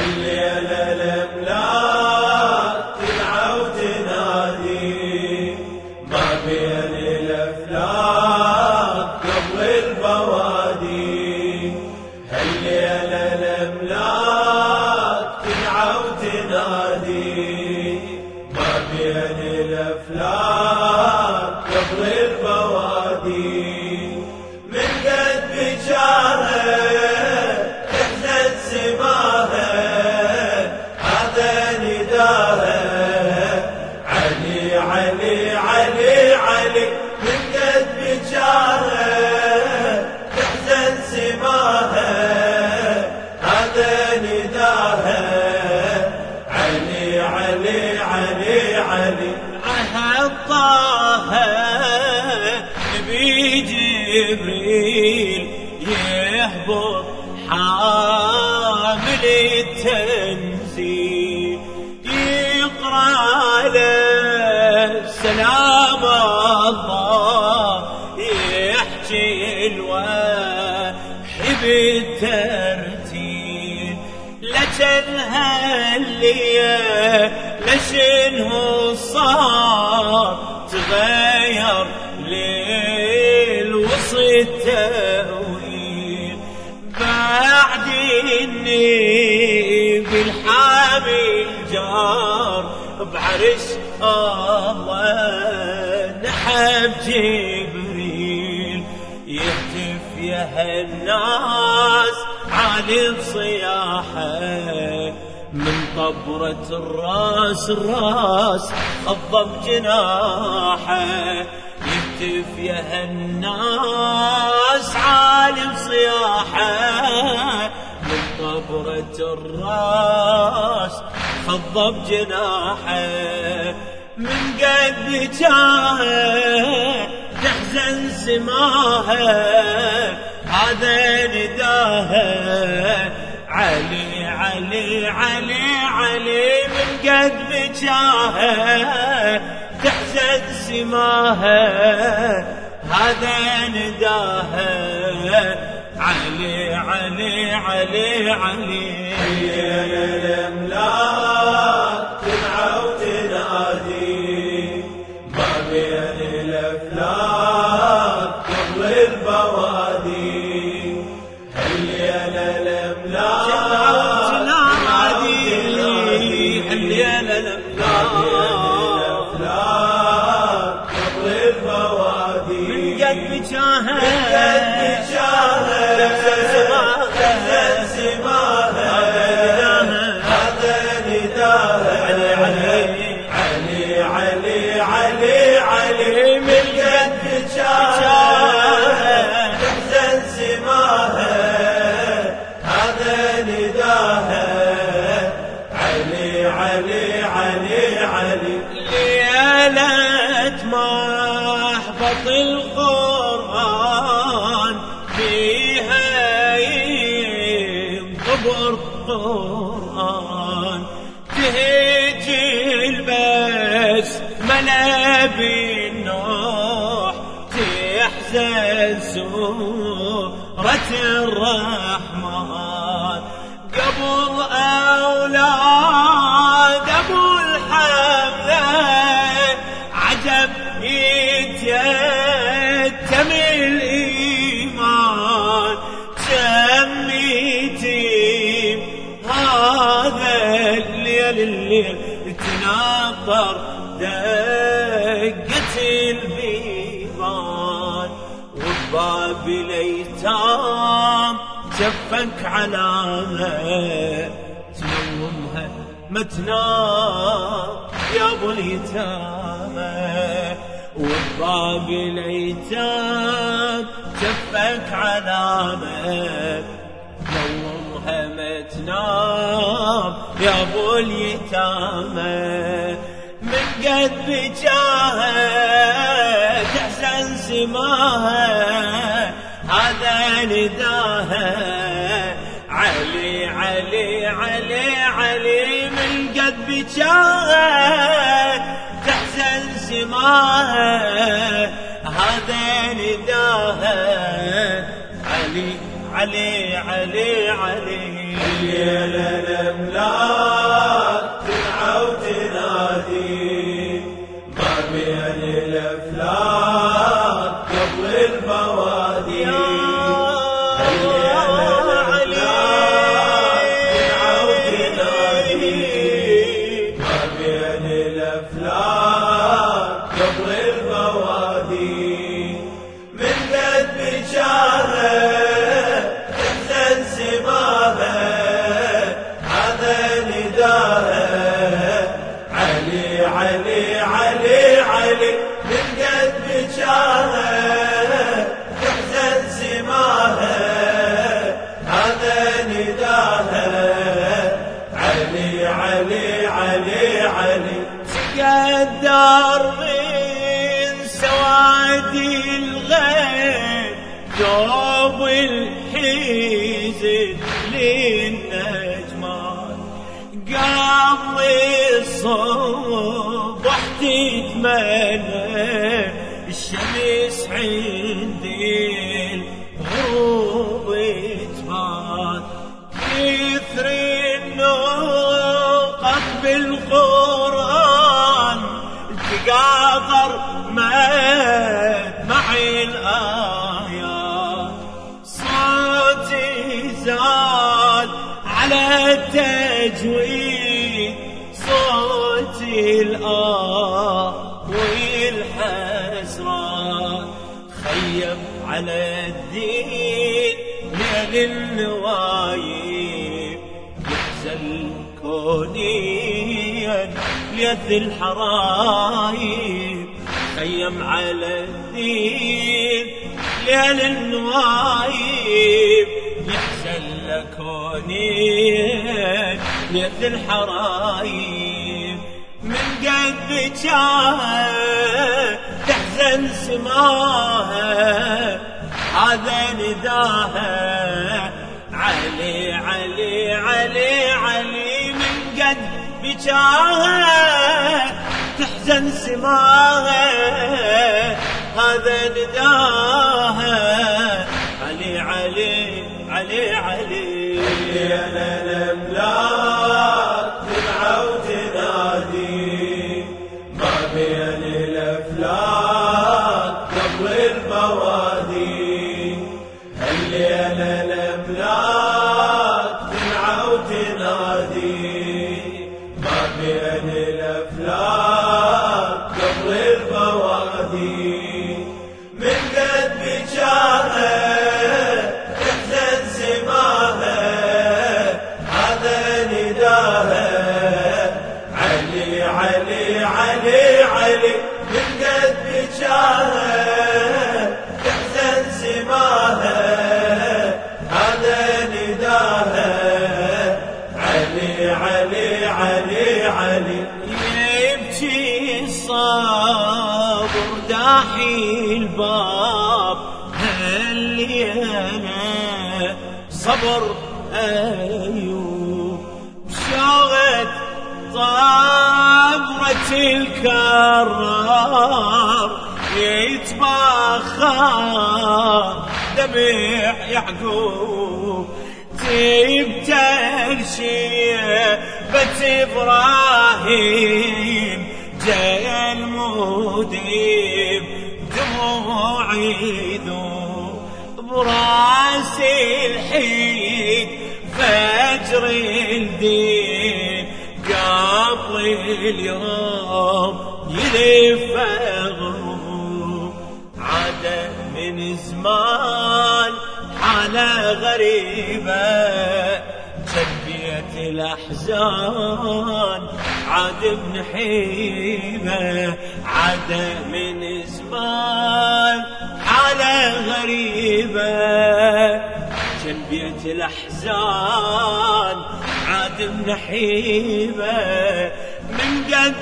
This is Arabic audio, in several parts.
الليلة الأملاك تدعى وتنادي ما بين الأفلاك قبل البوادي. الليلة الأملاك تدعى وتنادي ما بين الأفلاك قبل البوادي. من قد بجاره تحزن سماها هذا نداها علي علي علي علي. من قد بجاره تحزن سماها هذا نداها علي علي علي علي. عهد طه نبي جبريل يهبط حامل التنزيل يقرأ له سلام الله يحكي الوحي بالترتيل. لكن هالليل لشنه صار تغير ليل وصل تأويل. بعد إني بالحامل جار بعرش الله نحب جبريل يهتف يا هالناس عالي صياحه من طبرة الراس خضب جناحه. يهتف يا هالناس عالم صياحه من طبرة الراس خضب جناحه. من قد جاه تحزن سماها هذا نداها علي علي علي علي. من قد بجاها تحزن سماها هذا نداها علي علي علي علي. الليلة الأملاك تدعى وتنادي ما بين الأفلاك قبل البوادي. الليلة الأملاك الليلة الأملاك قبل البوادي. من قد بجاها تحزن سماها هذا نداها علي علي علي علي. من قد بجاها تحزن سماها هذا نداها علي علي علي علي. ليلة محبط القرآن فيها ينقبر قرآن تهج البس ملا بالنوح تحزن سورة الرحمن. قبل أولاد أبو الحمزة عجب يتيتم الإيمان. تميتم هذا الليل تناطر دقة البيبان. وباب الأيتام جفك علامة تنومها ما تنام يا ابو اليتامى. وباب الأيتام جفك علامة تنومها ما تنام يا ابو اليتامى. من قد بجاها تحزن سماها هذا نداها علي علي علي علي. من قد بجاها تحزن سماها هذا نداها علي علي علي علي. الليلة الأملاك تدعى وتنادي ما بين الأفلاك قبل البوادي تقدر من سوادي الغيب ثوب الحزن للنجمان قبل الصبح تتمنى الشمس عندي الغروب تبان كثر النقط بالقرآن تقاطر معي الآيات صوتي زاد على التجويد صوتي الآه والحسرات خيم على الدين ليل النوايب يحزن كونيا ليث الحرايب خيم على الدين ليل النوايب يحزن كونيا ليث الحرايب من قد جاها تحزن سماها هذا نداها علي علي علي علي من قد بجاها تحزن سماها هذا نداها علي علي علي علي أنا الأملاك تدعى وتنادي ما بين الأفلاك قبل البوادي اللي أنا الأملاك تدعى وتنادي ما بين الأفلاك قبل البوادي من قد بجاها تحزن سماها هذا نداها علي علي علي علي من قد بجاها تحزن سماها هذا نداها علي علي علي علي يبكي الصبر داحي الباب اللي انا صبر ايوب بشوقة طبرة الكرار يتبخر دمع يعقوب تبتل شيبة إبراهيم جاي المديب دموعي ذوب براس الحيد فجر الدين قبل اليوم يلف غروب عاد من زمان حالة غريبة شبيت الأحزان عاد بن حيبة عاد من زمان حالة غريبة شبيت الأحزان عاد بن حيبة من قد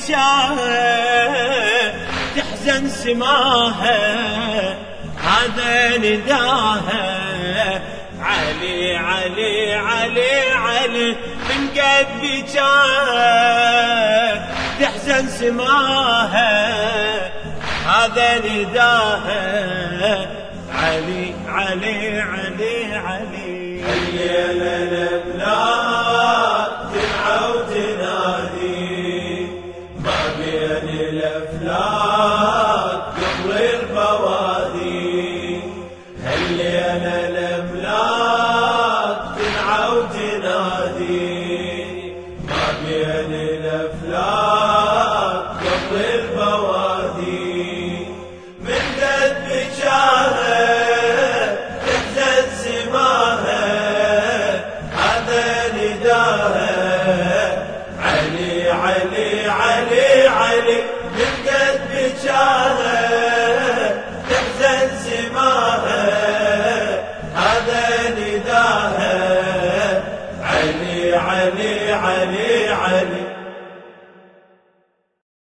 بجاها تحزن سماها هذا نداها علي علي علي علي من قد بجاها تحزن سماها هذا نداها علي علي علي علي الليلة الأملاك